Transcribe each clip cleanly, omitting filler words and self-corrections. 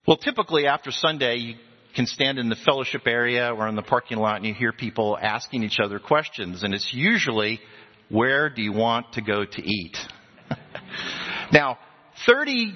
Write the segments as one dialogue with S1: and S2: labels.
S1: Well, typically after Sunday, you can stand in the fellowship area or in the parking lot and you hear people asking each other questions. And it's usually, where do you want to go to eat? Now, 30,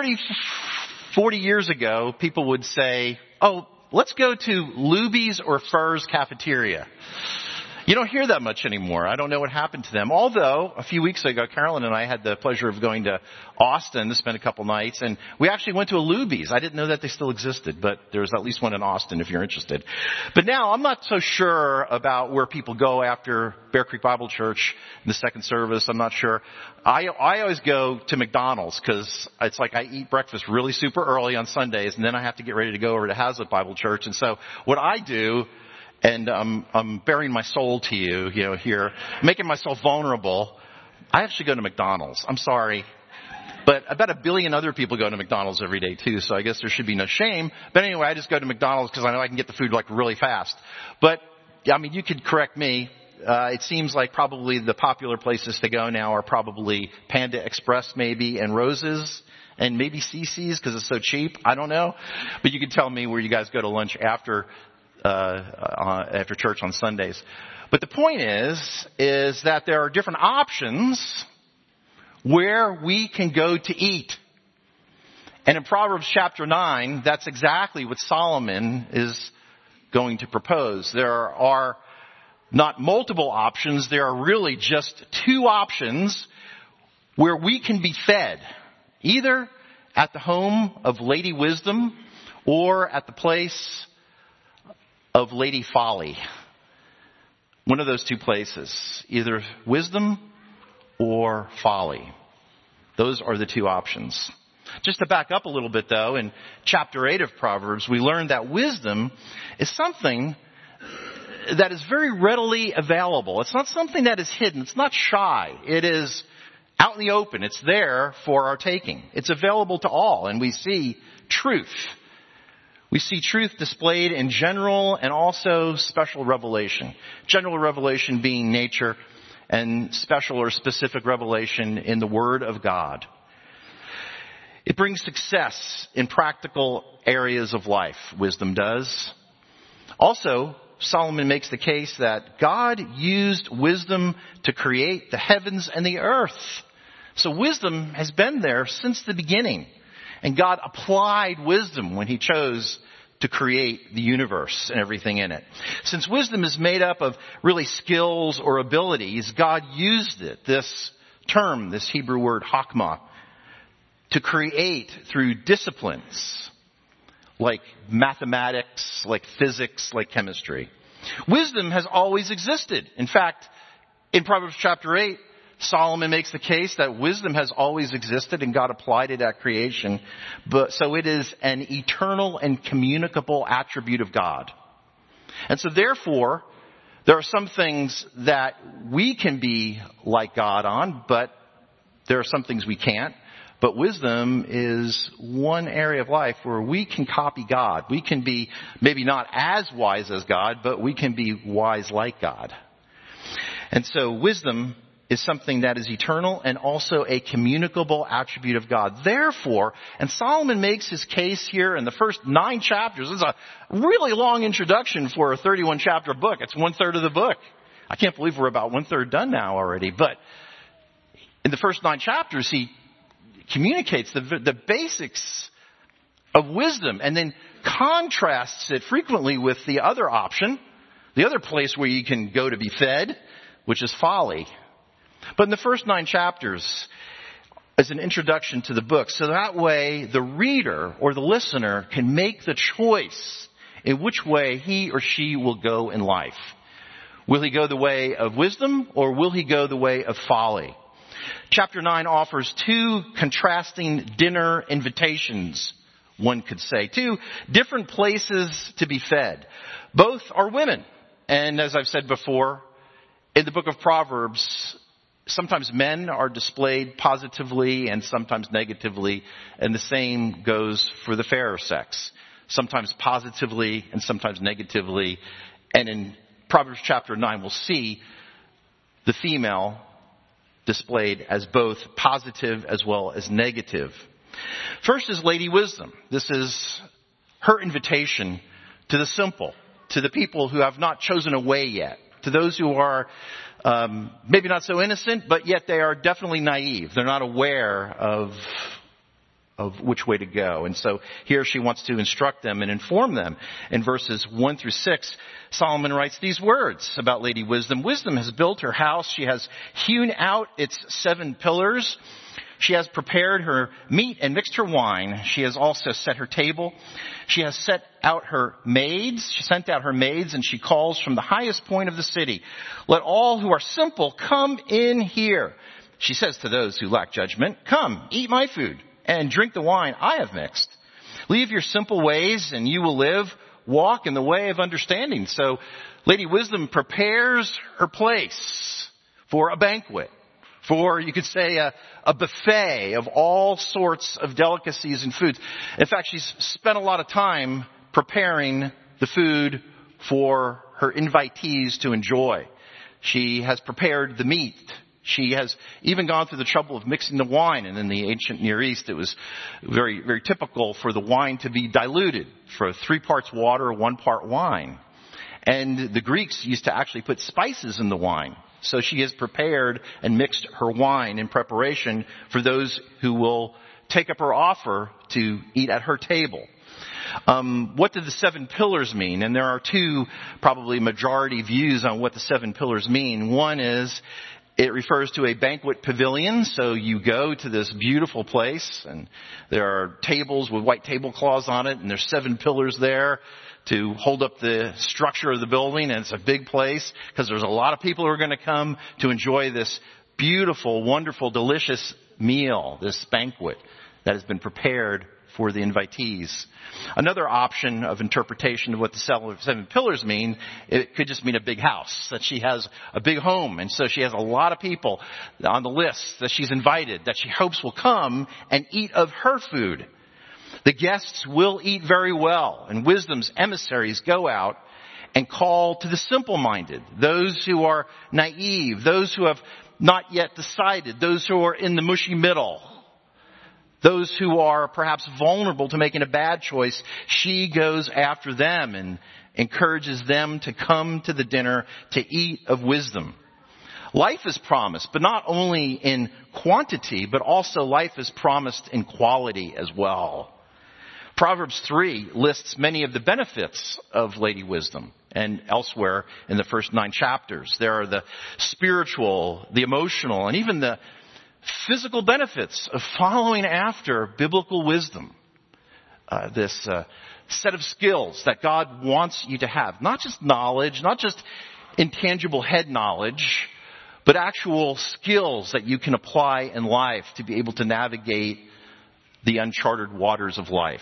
S1: 40 years ago, people would say, oh, let's go to Luby's or Furr's cafeteria. You don't hear that much anymore. I don't know what happened to them. Although, a few weeks ago, Carolyn and I had the pleasure of going to Austin to spend a couple nights, and we actually went to a Luby's. I didn't know that they still existed, but there's at least one in Austin if you're interested. But now, I'm not so sure about where people go after Bear Creek Bible Church in the second service. I'm not sure. I always go to McDonald's because it's like I eat breakfast really super early on Sundays, and then I have to get ready to go over to Hazlitt Bible Church. And so what I do, and I'm bearing my soul to you, here, making myself vulnerable, I actually go to McDonald's. I'm sorry. But about 1 billion other people go to McDonald's every day too, so I guess there should be no shame. But anyway, I just go to McDonald's because I know I can get the food like really fast. But, I mean, you could correct me. It seems like probably the popular places to go now are probably Panda Express maybe and Rose's and maybe CC's because it's so cheap. I don't know. But you can tell me where you guys go to lunch after church on Sundays. But the point is that there are different options where we can go to eat. And in Proverbs chapter 9, that's exactly what Solomon is going to propose. There are not multiple options. There are really just two options where we can be fed, either at the home of Lady Wisdom or at the place of Lady Folly. One of those two places, either wisdom or folly. Those are the two options. Just to back up a little bit though, in chapter 8 of Proverbs, we learned that wisdom is something that is very readily available. It's not something that is hidden. It's not shy. It is out in the open. It's there for our taking. It's available to all, and we see truth. We see truth displayed in general and also special revelation. General revelation being nature, and special or specific revelation in the Word of God. It brings success in practical areas of life, wisdom does. Also, Solomon makes the case that God used wisdom to create the heavens and the earth. So wisdom has been there since the beginning. And God applied wisdom when He chose to create the universe and everything in it. Since wisdom is made up of really skills or abilities, God used it, this term, this Hebrew word chokmah, to create through disciplines like mathematics, like physics, like chemistry. Wisdom has always existed. In fact, in Proverbs chapter 8, Solomon makes the case that wisdom has always existed and God applied it at creation. So it is an eternal and communicable attribute of God. And so therefore, there are some things that we can be like God on, but there are some things we can't. But wisdom is one area of life where we can copy God. We can be maybe not as wise as God, but we can be wise like God. And so wisdom is something that is eternal and also a communicable attribute of God. Therefore, and Solomon makes his case here in the first 9 chapters. It's a really long introduction for a 31 chapter book. It's 1/3 of the book. I can't believe we're about 1/3 done now already. But in the first 9 chapters, he communicates the basics of wisdom and then contrasts it frequently with the other option, the other place where you can go to be fed, which is folly. But in the first 9 chapters is an introduction to the book. So that way the reader or the listener can make the choice in which way he or she will go in life. Will he go the way of wisdom or will he go the way of folly? Chapter 9 offers 2 contrasting dinner invitations, one could say. 2 different places to be fed. Both are women. And as I've said before, in the book of Proverbs, sometimes men are displayed positively and sometimes negatively, and the same goes for the fairer sex. Sometimes positively and sometimes negatively. And in Proverbs chapter 9, we'll see the female displayed as both positive as well as negative. First is Lady Wisdom. This is her invitation to the simple, to the people who have not chosen a way yet, to those who are maybe not so innocent, but yet they are definitely naive. They're not aware of which way to go. And so here she wants to instruct them and inform them. In verses 1 through 6, Solomon writes these words about Lady Wisdom. Wisdom has built her house. She has hewn out its 7 pillars. She has prepared her meat and mixed her wine. She has also set her table. She has sent out her maids, and she calls from the highest point of the city. Let all who are simple come in here. She says to those who lack judgment, come, eat my food and drink the wine I have mixed. Leave your simple ways and you will live. Walk in the way of understanding. So Lady Wisdom prepares her place for a banquet, for, you could say, a buffet of all sorts of delicacies and foods. In fact, she's spent a lot of time preparing the food for her invitees to enjoy. She has prepared the meat. She has even gone through the trouble of mixing the wine. And in the ancient Near East, it was very, very typical for the wine to be diluted, for 3 parts water, 1 part wine. And the Greeks used to actually put spices in the wine. So she has prepared and mixed her wine in preparation for those who will take up her offer to eat at her table. What do the 7 pillars mean? And there are 2 probably majority views on what the 7 pillars mean. One is it refers to a banquet pavilion. So you go to this beautiful place and there are tables with white tablecloths on it, and there's 7 pillars there to hold up the structure of the building. And it's a big place because there's a lot of people who are going to come to enjoy this beautiful, wonderful, delicious meal, this banquet that has been prepared for the invitees. Another option of interpretation of what the 7 pillars mean, it could just mean a big house, that she has a big home, and so she has a lot of people on the list that she's invited, that she hopes will come and eat of her food. The guests will eat very well, and Wisdom's emissaries go out and call to the simple-minded, those who are naive, those who have not yet decided, those who are in the mushy middle, those who are perhaps vulnerable to making a bad choice. She goes after them and encourages them to come to the dinner to eat of wisdom. Life is promised, but not only in quantity, but also life is promised in quality as well. Proverbs 3 lists many of the benefits of Lady Wisdom, and elsewhere in the first 9 chapters. There are the spiritual, the emotional, and even the physical benefits of following after biblical wisdom. This set of skills that God wants you to have. Not just knowledge, not just intangible head knowledge, but actual skills that you can apply in life to be able to navigate the uncharted waters of life.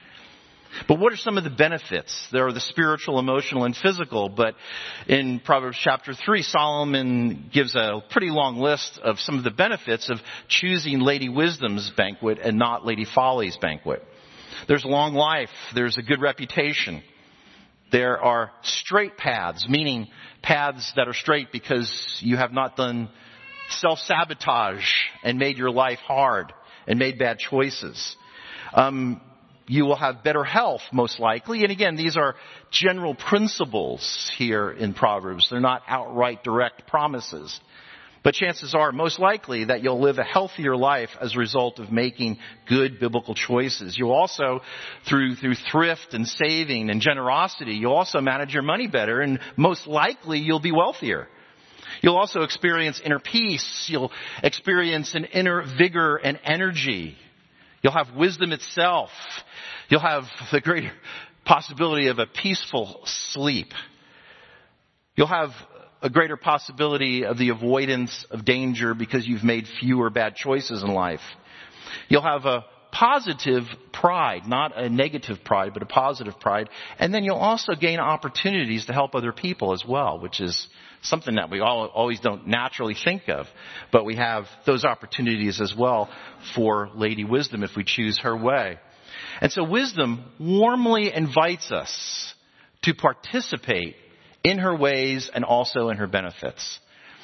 S1: But what are some of the benefits? There are the spiritual, emotional, and physical. But in Proverbs chapter 3, Solomon gives a pretty long list of some of the benefits of choosing Lady Wisdom's banquet and not Lady Folly's banquet. There's long life. There's a good reputation. There are straight paths, meaning paths that are straight because you have not done self-sabotage and made your life hard and made bad choices. You will have better health, most likely. And again, these are general principles here in Proverbs. They're not outright direct promises. But chances are, most likely, that you'll live a healthier life as a result of making good biblical choices. You'll also, through thrift and saving and generosity, you'll also manage your money better, and most likely you'll be wealthier. You'll also experience inner peace. You'll experience an inner vigor and energy. You'll have wisdom itself. You'll have the greater possibility of a peaceful sleep. You'll have a greater possibility of the avoidance of danger because you've made fewer bad choices in life. You'll have a positive pride, not a negative pride, but a positive pride. And then you'll also gain opportunities to help other people as well, which is something that we always don't naturally think of. But we have those opportunities as well for Lady Wisdom if we choose her way. And so Wisdom warmly invites us to participate in her ways and also in her benefits.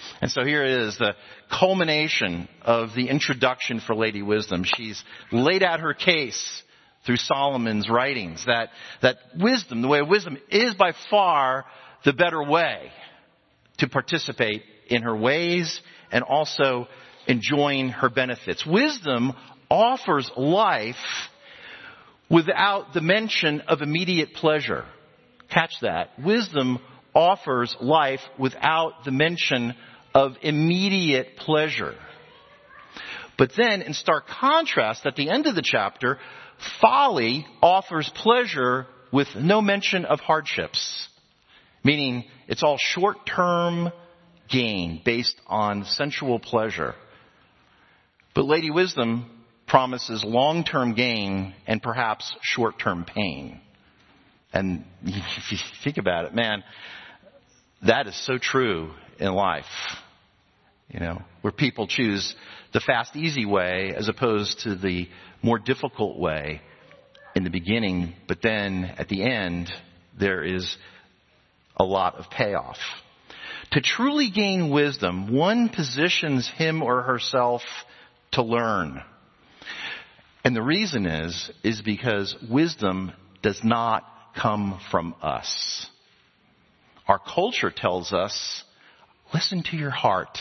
S1: And so here it is, the culmination of the introduction for Lady Wisdom. She's laid out her case through Solomon's writings that wisdom, the way of wisdom, is by far the better way to participate in her ways and also enjoying her benefits. Wisdom offers life without the mention of immediate pleasure. Catch that. Wisdom offers life without the mention of immediate pleasure. But then, in stark contrast, at the end of the chapter, folly offers pleasure with no mention of hardships. Meaning, it's all short-term gain based on sensual pleasure. But Lady Wisdom promises long-term gain and perhaps short-term pain. And if you think about it, man, that is so true in life. You know, where people choose the fast, easy way as opposed to the more difficult way in the beginning. But then at the end, there is a lot of payoff. To truly gain wisdom, one positions him or herself to learn. And the reason is because wisdom does not come from us. Our culture tells us, listen to your heart.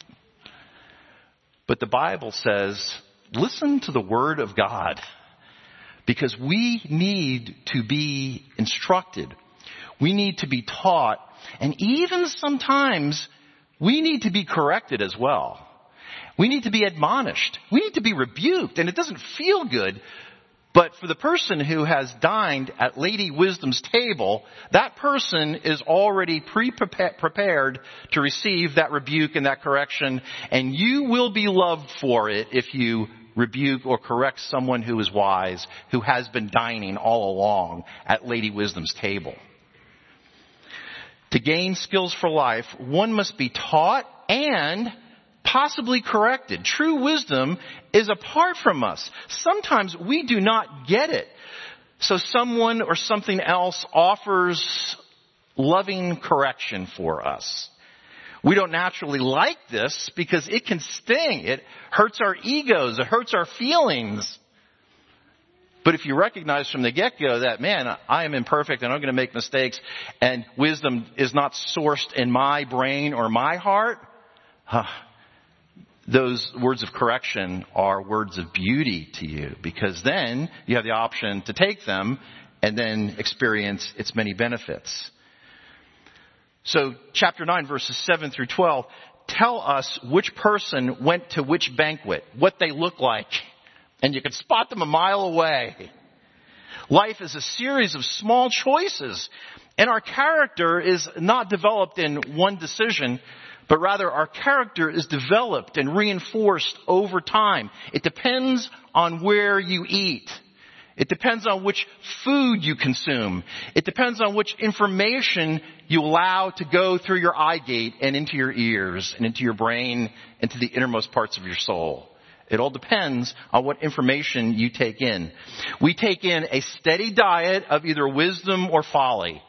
S1: But the Bible says, listen to the Word of God. Because we need to be instructed. We need to be taught. And even sometimes, we need to be corrected as well. We need to be admonished. We need to be rebuked. And it doesn't feel good. But for the person who has dined at Lady Wisdom's table, that person is already prepared to receive that rebuke and that correction. And you will be loved for it if you rebuke or correct someone who is wise, who has been dining all along at Lady Wisdom's table. To gain skills for life, one must be taught and possibly corrected. True wisdom is apart from us. Sometimes we do not get it. So someone or something else offers loving correction for us. We don't naturally like this because it can sting. It hurts our egos. It hurts our feelings. But if you recognize from the get-go that, man, I am imperfect and I'm going to make mistakes and wisdom is not sourced in my brain or my heart, those words of correction are words of beauty to you, because then you have the option to take them and then experience its many benefits. So chapter 9, verses 7 through 12 tell us which person went to which banquet, what they look like, and you can spot them a mile away. Life is a series of small choices, and our character is not developed in one decision, but rather our character is developed and reinforced over time. It depends on where you eat. It depends on which food you consume. It depends on which information you allow to go through your eye gate and into your ears and into your brain and to the innermost parts of your soul. It all depends on what information you take in. We take in a steady diet of either wisdom or folly.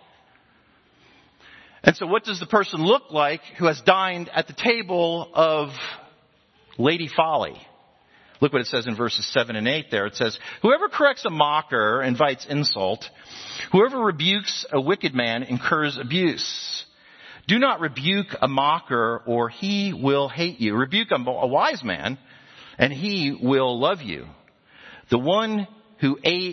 S1: And so what does the person look like who has dined at the table of Lady Folly? Look what it says in verses 7 and 8 there. It says, whoever corrects a mocker invites insult. Whoever rebukes a wicked man incurs abuse. Do not rebuke a mocker or he will hate you. Rebuke a wise man and he will love you. The one who ate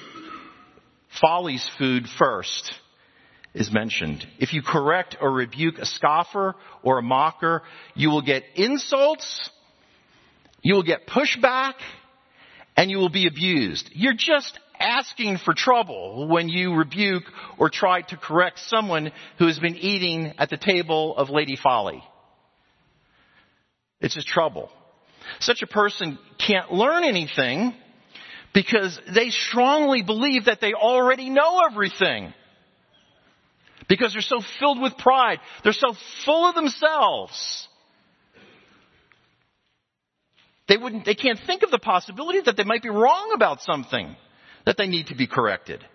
S1: folly's food first is mentioned. If you correct or rebuke a scoffer or a mocker, you will get insults, you will get pushback, and you will be abused. You're just asking for trouble when you rebuke or try to correct someone who has been eating at the table of Lady Folly. It's just trouble. Such a person can't learn anything because they strongly believe that they already know everything. Because they're so filled with pride. They're so full of themselves. They can't think of the possibility that they might be wrong about something, that they need to be corrected.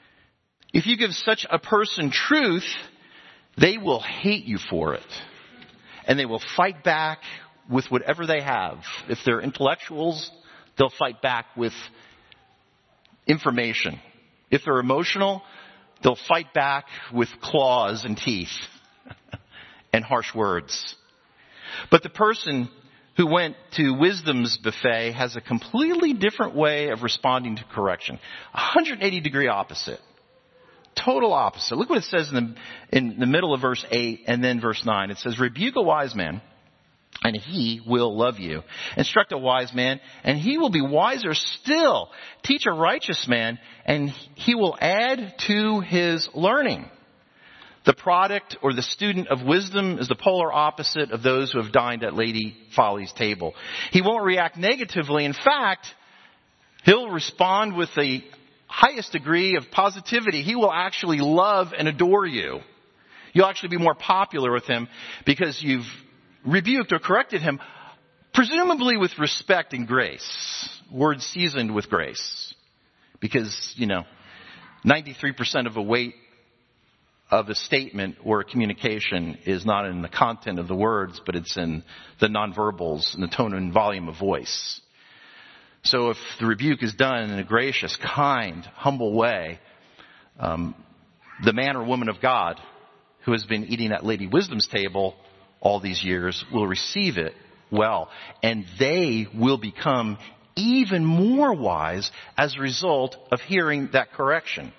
S1: If you give such a person truth, they will hate you for it. and they will fight back with whatever they have. If they're intellectuals, they'll fight back with information. If they're emotional, they'll fight back with claws and teeth and harsh words. But the person who went to wisdom's buffet has a completely different way of responding to correction. 180-degree opposite. Total opposite. Look what it says in the middle of verse 8 and then verse 9. It says, rebuke a wise man, and he will love you. Instruct a wise man, and he will be wiser still. Teach a righteous man, and he will add to his learning. The product or the student of wisdom is the polar opposite of those who have dined at Lady Folly's table. He won't react negatively. In fact, he'll respond with the highest degree of positivity. He will actually love and adore you. You'll actually be more popular with him because you've rebuked or corrected him, presumably with respect and grace. Words seasoned with grace. Because, 93% of the weight of a statement or a communication is not in the content of the words, but it's in the nonverbals and the tone and volume of voice. So if the rebuke is done in a gracious, kind, humble way, the man or woman of God who has been eating at Lady Wisdom's table all these years will receive it well. And they will become even more wise as a result of hearing that correction.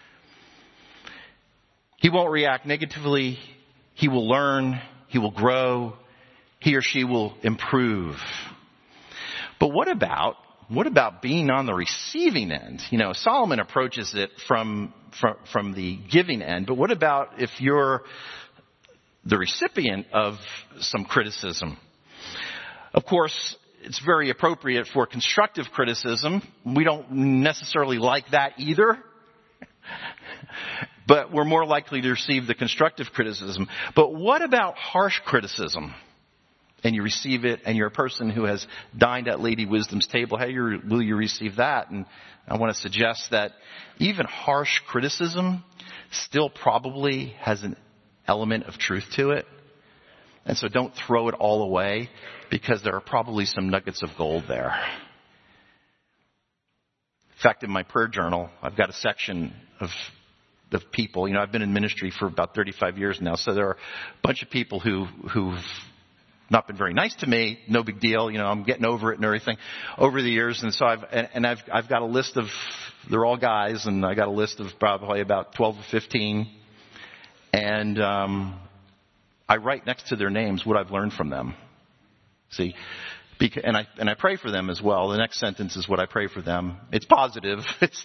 S1: He won't react negatively. He will learn. He will grow. He or she will improve. But what about being on the receiving end? Solomon approaches it from the giving end. But what about if you're the recipient of some criticism? Of course, it's very appropriate for constructive criticism. We don't necessarily like that either. But we're more likely to receive the constructive criticism. But what about harsh criticism? And you receive it, and you're a person who has dined at Lady Wisdom's table. How will you receive that? And I want to suggest that even harsh criticism still probably has an element of truth to it. And so don't throw it all away, because there are probably some nuggets of gold there. In fact, in my prayer journal, I've got a section of people. I've been in ministry for about 35 years now, so there are a bunch of people who've not been very nice to me. No big deal. I'm getting over it and everything over the years. And so I've got a list of, they're all guys, and I got a list of probably about 12 or 15. And I write next to their names what I've learned from them. See? And I pray for them as well. The next sentence is what I pray for them. It's positive. It's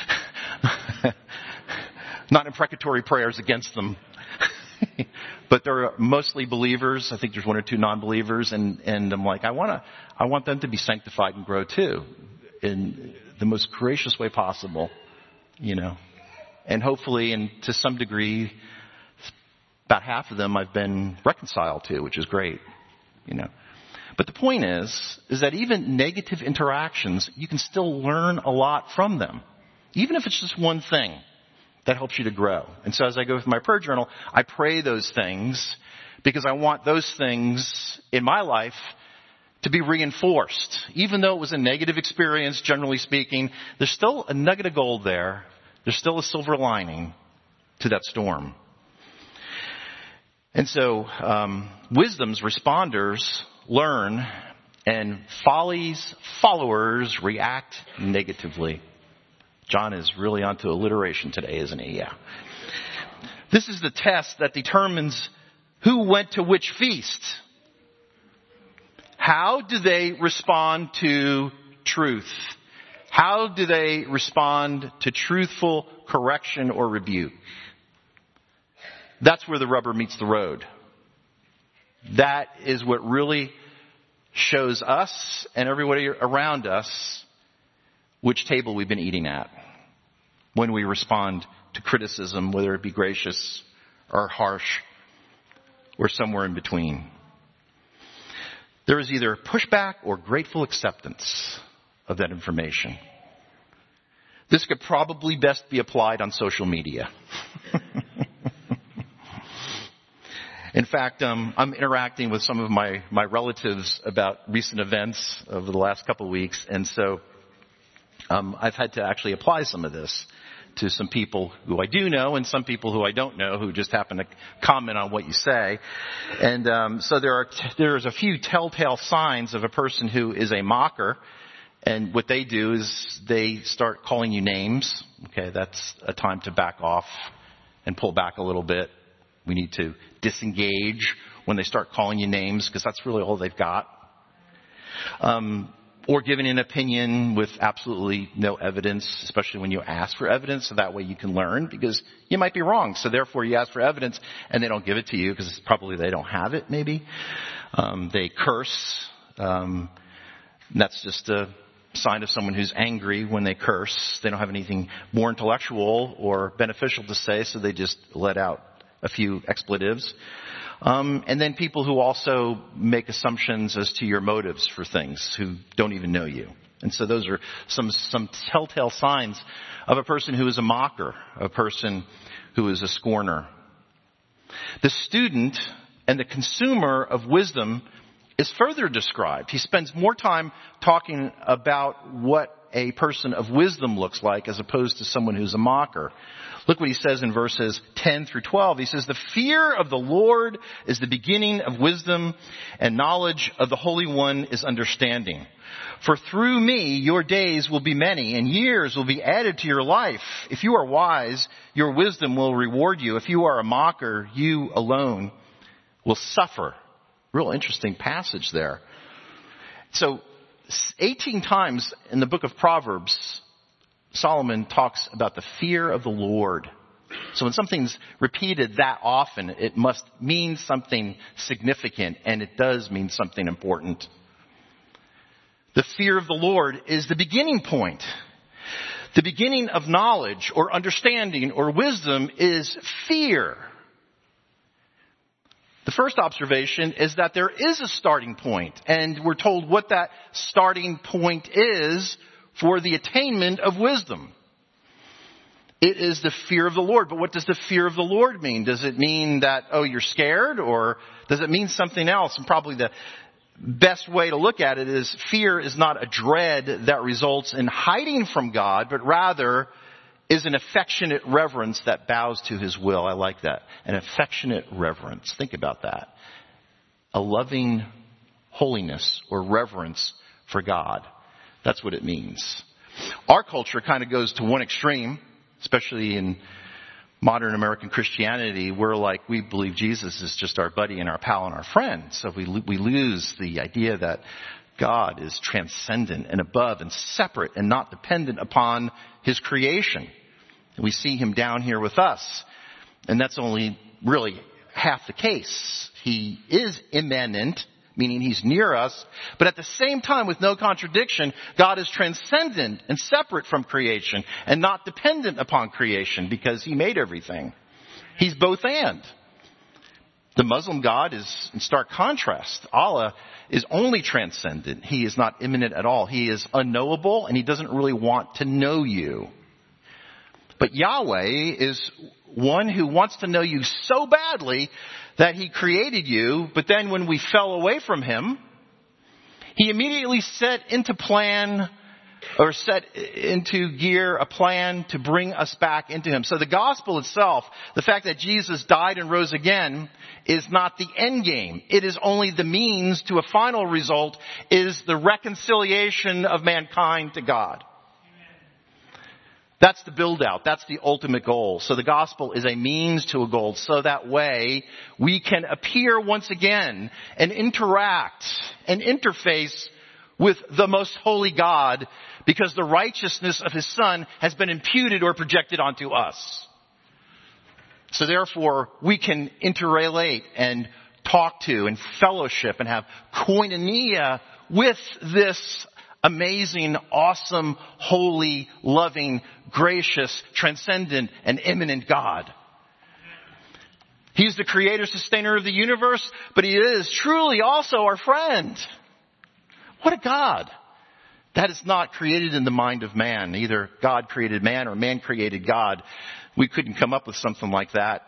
S1: not imprecatory prayers against them. But they're mostly believers. I think there's one or two non-believers. And I'm like, I want them to be sanctified and grow too, in the most gracious way possible, And hopefully, and to some degree, about half of them I've been reconciled to, which is great, But the point is that even negative interactions, you can still learn a lot from them. Even if it's just one thing that helps you to grow. And so as I go through my prayer journal, I pray those things because I want those things in my life to be reinforced. Even though it was a negative experience, generally speaking, there's still a nugget of gold there. There's still a silver lining to that storm. And so, wisdom's responders learn, and folly's followers react negatively. John is really onto alliteration today, isn't he? Yeah. This is the test that determines who went to which feast. How do they respond to truth? How do they respond to truthful correction or rebuke? That's where the rubber meets the road. That is what really shows us and everybody around us which table we've been eating at when we respond to criticism, whether it be gracious or harsh or somewhere in between. There is either pushback or grateful acceptance of that information. This could probably best be applied on social media. In fact, I'm interacting with some of my relatives about recent events over the last couple of weeks, and so I've had to actually apply some of this to some people who I do know and some people who I don't know who just happen to comment on what you say. And so there's a few telltale signs of a person who is a mocker. And what they do is they start calling you names. Okay, that's a time to back off and pull back a little bit. We need to disengage when they start calling you names because that's really all they've got. Or giving an opinion with absolutely no evidence, especially when you ask for evidence, so that way you can learn, because you might be wrong. So therefore you ask for evidence and they don't give it to you because probably they don't have it, maybe. They curse. That's just a sign of someone who's angry when they curse. They don't have anything more intellectual or beneficial to say, so they just let out a few expletives. And then people who also make assumptions as to your motives for things, who don't even know you. And so those are some telltale signs of a person who is a mocker, a person who is a scorner. The student and the consumer of wisdom is further described. He spends more time talking about what a person of wisdom looks like as opposed to someone who's a mocker. Look what he says in verses 10 through 12. He says, "The fear of the Lord is the beginning of wisdom, and knowledge of the Holy One is understanding. For through me your days will be many, and years will be added to your life. If you are wise, your wisdom will reward you. If you are a mocker, you alone will suffer." Real interesting passage there. So 18 times in the book of Proverbs, Solomon talks about the fear of the Lord. So when something's repeated that often, it must mean something significant, and it does mean something important. The fear of the Lord is the beginning point. The beginning of knowledge or understanding or wisdom is fear. The first observation is that there is a starting point, and we're told what that starting point is for the attainment of wisdom. It is the fear of the Lord. But what does the fear of the Lord mean? Does it mean that, you're scared, or does it mean something else? And probably the best way to look at it is fear is not a dread that results in hiding from God, but rather is an affectionate reverence that bows to His will. I like that. An affectionate reverence. Think about that. A loving holiness or reverence for God. That's what it means. Our culture kind of goes to one extreme, especially in modern American Christianity. We believe Jesus is just our buddy and our pal and our friend. So we lose the idea that God is transcendent and above and separate and not dependent upon His creation. We see Him down here with us. And that's only really half the case. He is immanent, meaning He's near us. But at the same time, with no contradiction, God is transcendent and separate from creation and not dependent upon creation because He made everything. He's both and. The Muslim God is in stark contrast. Allah is only transcendent. He is not immanent at all. He is unknowable, and He doesn't really want to know you. But Yahweh is one who wants to know you so badly that He created you, but then when we fell away from Him, He immediately set into gear a plan to bring us back into Him. So the gospel itself, the fact that Jesus died and rose again, is not the end game. It is only the means to a final result, is the reconciliation of mankind to God. That's the build out. That's the ultimate goal. So the gospel is a means to a goal. So that way we can appear once again and interact and interface with the most holy God, because the righteousness of His Son has been imputed or projected onto us. So therefore we can interrelate and talk to and fellowship and have koinonia with this amazing, awesome, holy, loving, gracious, transcendent, and immanent God. He's the creator, sustainer of the universe, but He is truly also our friend. What a God. That is not created in the mind of man. Either God created man or man created God. We couldn't come up with something like that.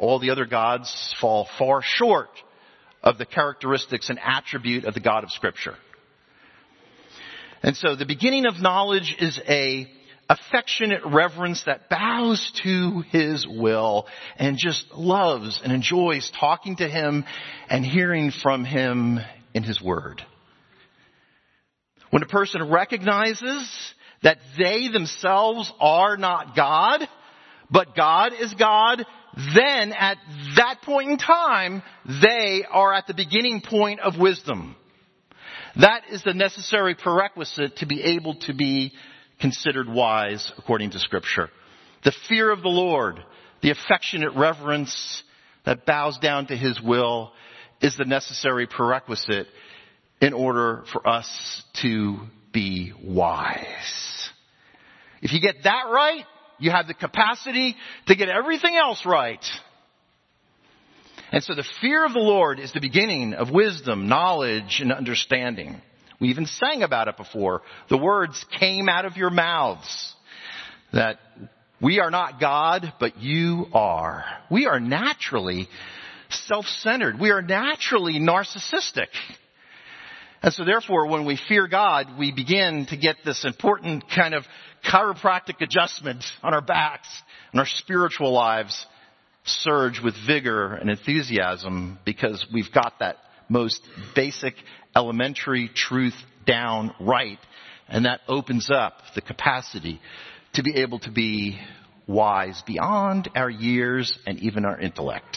S1: all the other gods fall far short of the characteristics and attribute of the God of Scripture. And so the beginning of knowledge is a affectionate reverence that bows to His will and just loves and enjoys talking to Him and hearing from Him in His Word. When a person recognizes that they themselves are not God, but God is God, then at that point in time, they are at the beginning point of wisdom. That is the necessary prerequisite to be able to be considered wise according to Scripture. The fear of the Lord, the affectionate reverence that bows down to His will, is the necessary prerequisite in order for us to be wise. If you get that right, you have the capacity to get everything else right. And so the fear of the Lord is the beginning of wisdom, knowledge, and understanding. We even sang about it before. The words came out of your mouths that we are not God, but you are. We are naturally self-centered. We are naturally narcissistic. And so therefore, when we fear God, we begin to get this important kind of chiropractic adjustment on our backs, and our spiritual lives surge with vigor and enthusiasm because we've got that most basic elementary truth down right. And that opens up the capacity to be able to be wise beyond our years and even our intellect.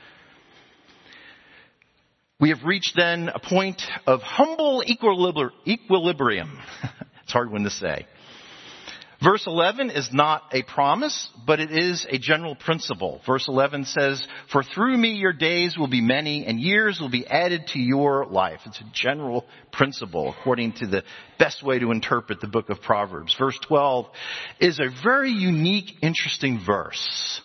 S1: We have reached then a point of humble equilibrium. It's a hard one to say. Verse 11 is not a promise, but it is a general principle. Verse 11 says, "For through me your days will be many, and years will be added to your life." It's a general principle, according to the best way to interpret the book of Proverbs. Verse 12 is a very unique, interesting verse.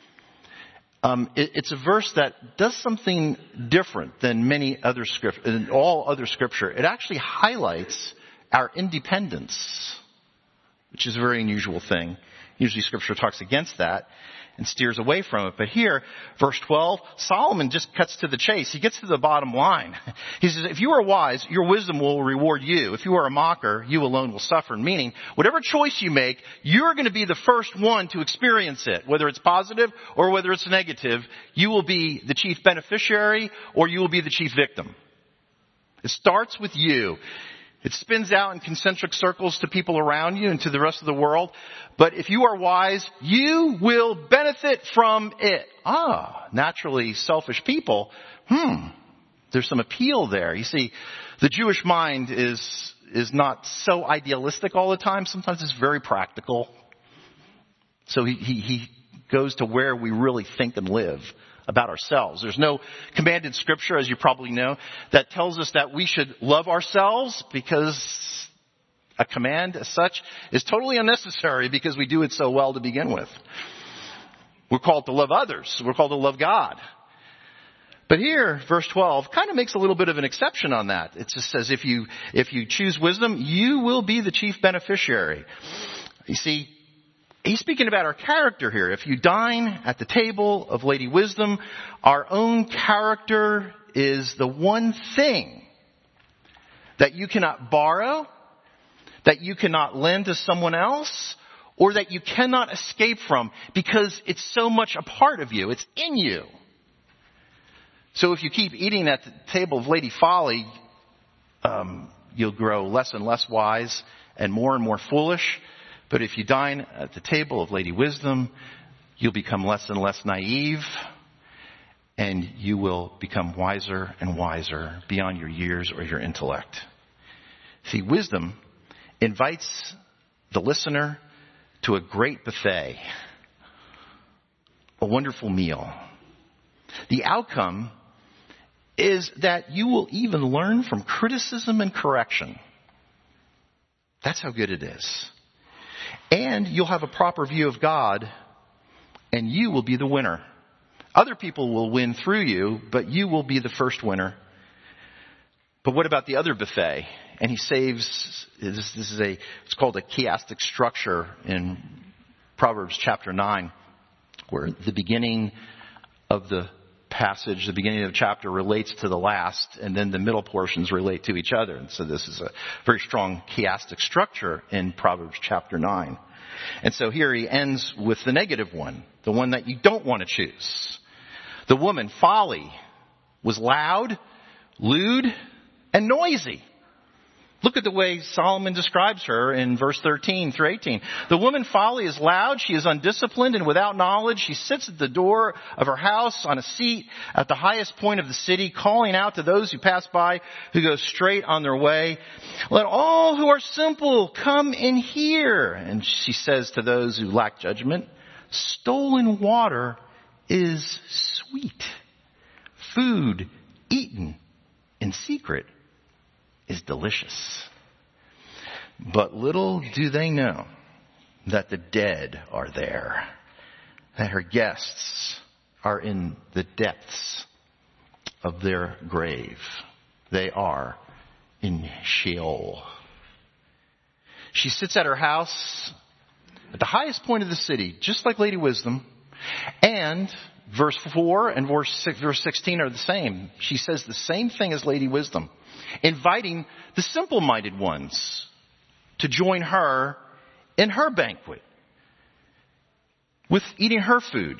S1: It's a verse that does something different than many other scripture, than all other scripture. It actually highlights our independence, which is a very unusual thing. Usually Scripture talks against that and steers away from it. But here, verse 12, Solomon just cuts to the chase. He gets to the bottom line. He says, if you are wise, your wisdom will reward you. If you are a mocker, you alone will suffer. Meaning, whatever choice you make, you're going to be the first one to experience it. Whether it's positive or whether it's negative, you will be the chief beneficiary or you will be the chief victim. It starts with you. It spins out in concentric circles to people around you and to the rest of the world. But if you are wise, you will benefit from it. Naturally selfish people. There's some appeal there. You see, the Jewish mind is not so idealistic all the time. Sometimes it's very practical. So he goes to where we really think and live about ourselves. There's no command in Scripture, as you probably know, that tells us that we should love ourselves, because a command as such is totally unnecessary because we do it so well to begin with. We're called to love others. We're called to love God. But here, verse 12 kind of makes a little bit of an exception on that. It just says if you choose wisdom, you will be the chief beneficiary. You see, he's speaking about our character here. If you dine at the table of Lady Wisdom, our own character is the one thing that you cannot borrow, that you cannot lend to someone else, or that you cannot escape from, because it's so much a part of you. It's in you. So if you keep eating at the table of Lady Folly, you'll grow less and less wise and more foolish. But if you dine at the table of Lady Wisdom, you'll become less and less naive, and you will become wiser and wiser beyond your years or your intellect. See, wisdom invites the listener to a great buffet, a wonderful meal. The outcome is that you will even learn from criticism and correction. That's how good it is. And you'll have a proper view of God, and you will be the winner. Other people will win through you, but you will be the first winner. But what about the other buffet? And he saves, it's called a chiastic structure in Proverbs chapter 9, where the beginning of the passage, the beginning of the chapter relates to the last, and then the middle portions relate to each other. And so this is a very strong chiastic structure in Proverbs chapter 9. And so here he ends with the negative one, the one that you don't want to choose. The woman, Folly, was loud, lewd, and noisy. Look at the way Solomon describes her in verse 13 through 18. The woman Folly is loud, she is undisciplined and without knowledge. She sits at the door of her house on a seat at the highest point of the city, calling out to those who pass by, who go straight on their way. Let all who are simple come in here. And she says to those who lack judgment, stolen water is sweet. Food eaten in secret is delicious. But little do they know that the dead are there, that her guests are in the depths of their grave. They are in Sheol. She sits at her house at the highest point of the city, just like Lady Wisdom. And verse 4 and verse 16 are the same. She says the same thing as Lady Wisdom, inviting the simple-minded ones to join her in her banquet with eating her food.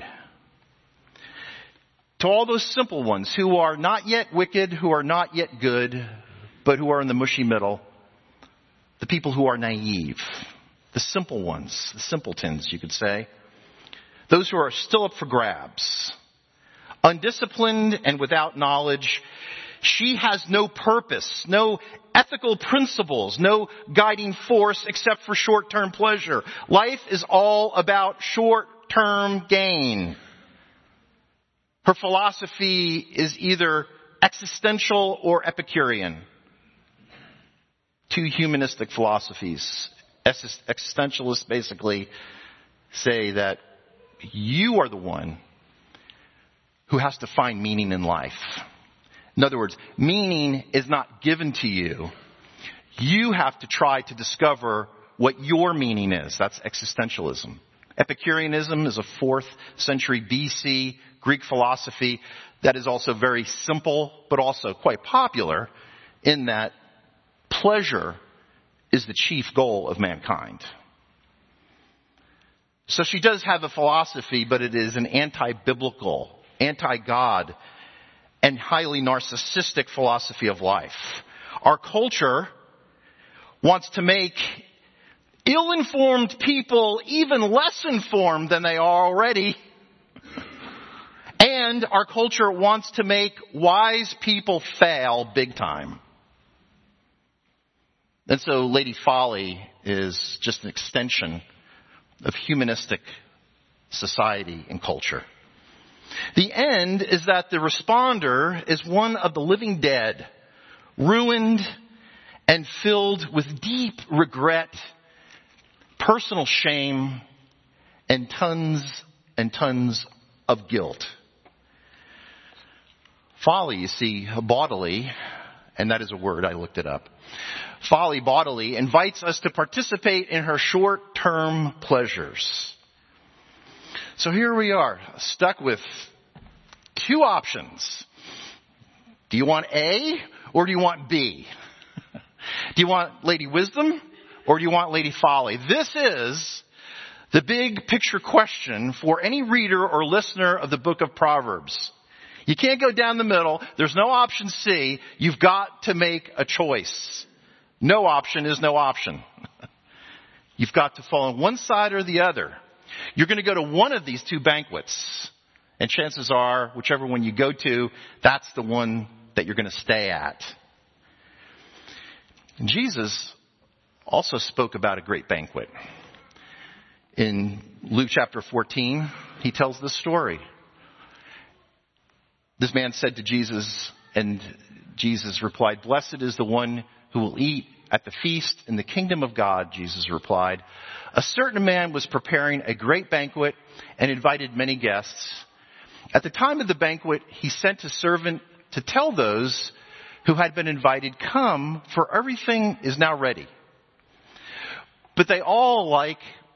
S1: To all those simple ones who are not yet wicked, who are not yet good, but who are in the mushy middle, the people who are naive, the simple ones, the simpletons, you could say, those who are still up for grabs, undisciplined and without knowledge. She has no purpose, no ethical principles, no guiding force except for short-term pleasure. Life is all about short-term gain. Her philosophy is either existential or Epicurean. Two humanistic philosophies. Existentialists basically say that you are the one who has to find meaning in life. In other words, meaning is not given to you. You have to try to discover what your meaning is. That's existentialism. Epicureanism is a 4th century BC Greek philosophy that is also very simple, but also quite popular in that pleasure is the chief goal of mankind. So she does have a philosophy, but it is an anti-biblical, anti-God, and highly narcissistic philosophy of life. Our culture wants to make ill-informed people even less informed than they are already. And our culture wants to make wise people fail big time. And so Lady Folly is just an extension of humanistic society and culture. The end is that the responder is one of the living dead, ruined and filled with deep regret, personal shame, and tons of guilt. Folly, you see, bodily, and that is a word, I looked it up. Folly, bodily, invites us to participate in her short-term pleasures. So here we are, stuck with two options. Do you want A or do you want B? Do you want Lady Wisdom or do you want Lady Folly? This is the big picture question for any reader or listener of the book of Proverbs. You can't go down the middle. There's no option C. You've got to make a choice. No option is no option. You've got to fall on one side or the other. You're going to go to one of these two banquets. And chances are, whichever one you go to, that's the one that you're going to stay at. And Jesus also spoke about a great banquet. In Luke chapter 14, he tells this story. This man said to Jesus, and Jesus replied, "Blessed is the one who will eat at the feast in the kingdom of God." Jesus replied, "A certain man was preparing a great banquet and invited many guests. At the time of the banquet, he sent a servant to tell those who had been invited, 'Come, for everything is now ready.' But they all, like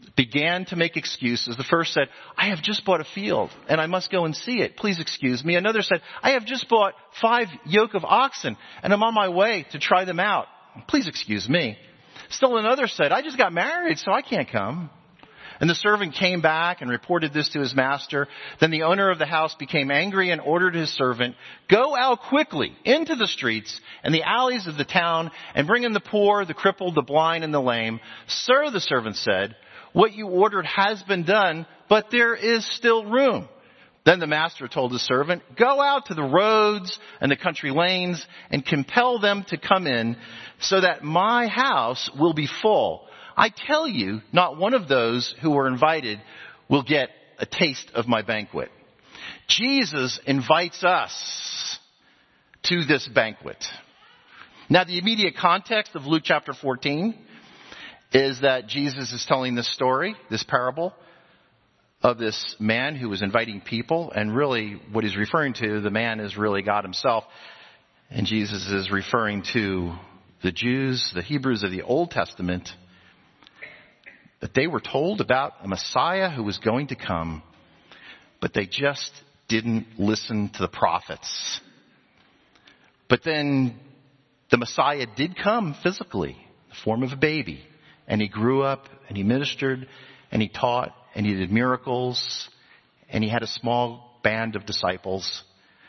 S1: began to make excuses. The first said, I have just bought a field and I must go and see it. Please excuse me. Another said, I have just bought 5 yoke of oxen and I'm on my way to try them out. Please excuse me. Still another said, I just got married, so I can't come. And the servant came back and reported this to his master. Then the owner of the house became angry and ordered his servant, go out quickly into the streets and the alleys of the town and bring in the poor, the crippled, the blind, and the lame. Sir, the servant said, what you ordered has been done, but there is still room. Then the master told his servant, go out to the roads and the country lanes and compel them to come in so that my house will be full. I tell you, not one of those who were invited will get a taste of my banquet. Jesus invites us to this banquet. Now, the immediate context of Luke chapter 14 is that Jesus is telling this story, this parable of this man who was inviting people. And really what he's referring to, the man is really God himself. And Jesus is referring to the Jews, the Hebrews of the Old Testament, that they were told about a Messiah who was going to come, but they just didn't listen to the prophets. But then the Messiah did come physically, in the form of a baby. And he grew up and he ministered and he taught and he did miracles and he had a small band of disciples.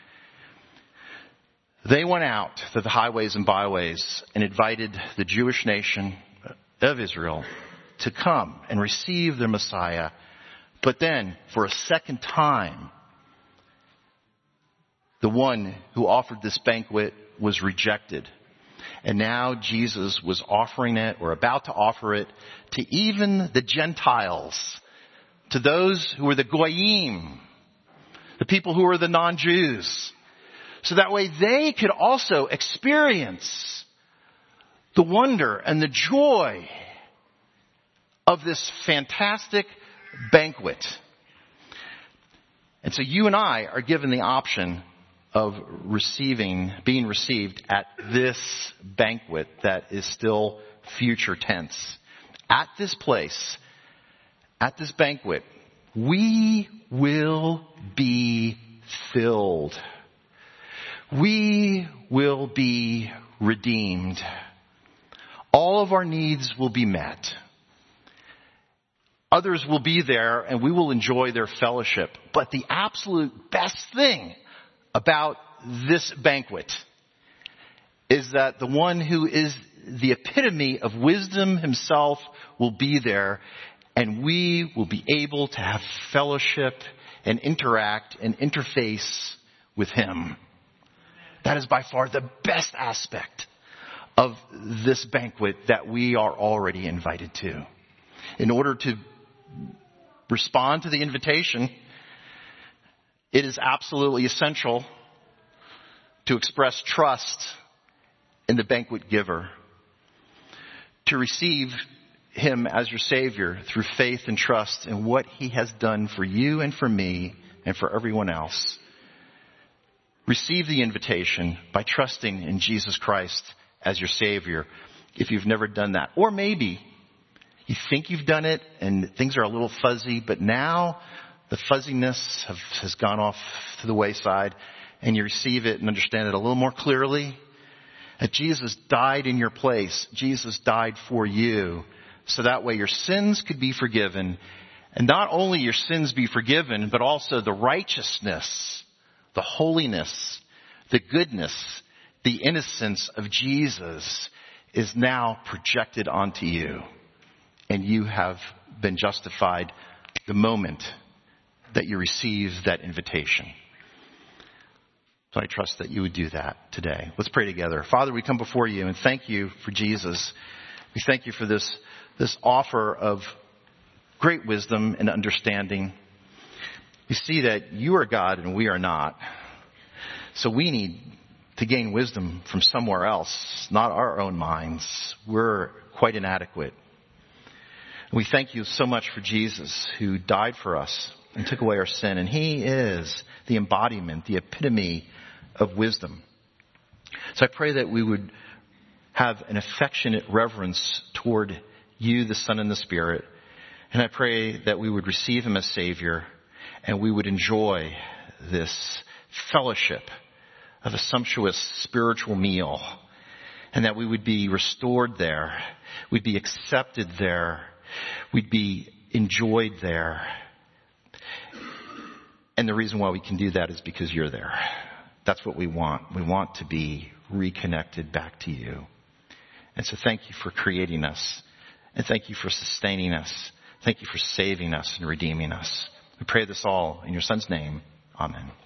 S1: They went out to the highways and byways and invited the Jewish nation of Israel to come and receive their Messiah. But then, for a second time, the one who offered this banquet was rejected. And now Jesus was offering it, or about to offer it, to even the Gentiles, to those who were the Goyim, the people who were the non-Jews. So that way they could also experience the wonder and the joy of this fantastic banquet. And so you and I are given the option of being received at this banquet that is still future tense. At this place, at this banquet, we will be filled. We will be redeemed. All of our needs will be met. Others will be there and we will enjoy their fellowship. But the absolute best thing about this banquet is that the one who is the epitome of wisdom himself will be there, and we will be able to have fellowship and interact and interface with him. That is by far the best aspect of this banquet that we are already invited to. In order to respond to the invitation, it is absolutely essential to express trust in the banquet giver, to receive him as your Savior through faith and trust in what he has done for you and for me and for everyone else. Receive the invitation by trusting in Jesus Christ as your Savior if you've never done that. Or maybe you think you've done it and things are a little fuzzy, but now the fuzziness has gone off to the wayside and you receive it and understand it a little more clearly. That Jesus died in your place. Jesus died for you. So that way your sins could be forgiven. And not only your sins be forgiven, but also the righteousness, the holiness, the goodness, the innocence of Jesus is now projected onto you. And you have been justified the moment that you receive that invitation. So I trust that you would do that today. Let's pray together. Father, we come before you and thank you for Jesus. We thank you for this offer of great wisdom and understanding. We see that you are God and we are not. So we need to gain wisdom from somewhere else, not our own minds. We're quite inadequate. We thank you so much for Jesus who died for us and took away our sin. And he is the embodiment, the epitome of wisdom. So I pray that we would have an affectionate reverence toward you, the Son and the Spirit, And I pray that we would receive him as Savior and we would enjoy this fellowship of a sumptuous spiritual meal, and that we would be restored there. We'd be accepted there. We'd be enjoyed there. And the reason why we can do that is because you're there. That's what we want. We want to be reconnected back to you. And so thank you for creating us. And thank you for sustaining us. Thank you for saving us and redeeming us. We pray this all in your Son's name. Amen.